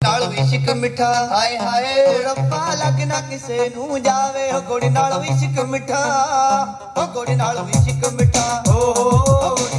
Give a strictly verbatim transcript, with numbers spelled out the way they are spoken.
ਨਾਲ ਵੀ ਇਸ਼ਕ ਮਿੱਠਾ ਹਾਏ ਹਾਏ ਰੱਬਾ ਲੱਗ ਨਾ ਕਿਸੇ ਨੂੰ ਜਾਵੇ ਉਹ ਕੁੜੀ ਨਾਲ ਵੀ ਇਸ਼ਕ ਮਿੱਠਾ ਉਹ ਕੁੜੀ ਨਾਲ ਵੀ ਇਸ਼ਕ ਮਿੱਠਾ ਓ